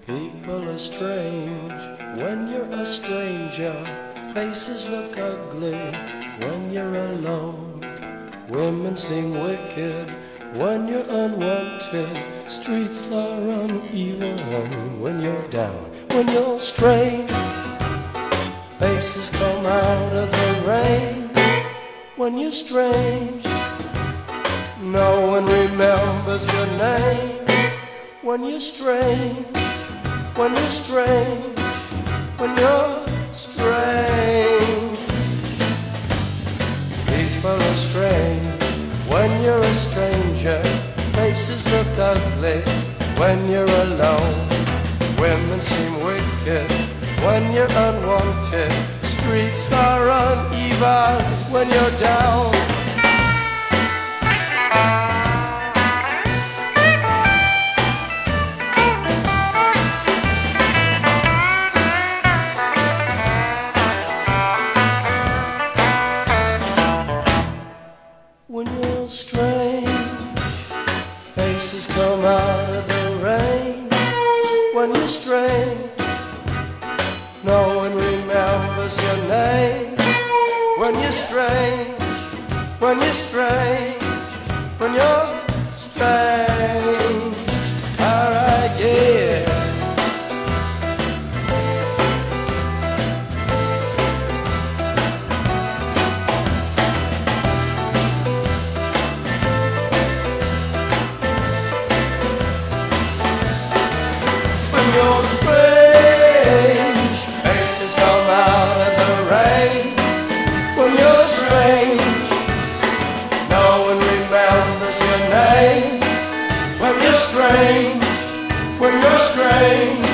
People are strange when you're a stranger. Faces look ugly when you're alone. Women seem wicked when you're unwanted. Streets are uneven when you're down. When you're strange, faces come out of the rain. When you're strange, no one remembers your name. When you're strange, when you're strange, when you're strange. People are strange when you're a stranger. Faces look ugly when you're alone. Women seem wicked when you're unwanted. Streets are uneven when you're down. When you're strange, faces come out of the rain. When you're strange, no one remembers your name. When you're strange, when you're strange, when you're strange. Alright, yeah. When you're strange, faces come out of the rain. When you're strange, no one remembers your name. When you're strange, when you're strange.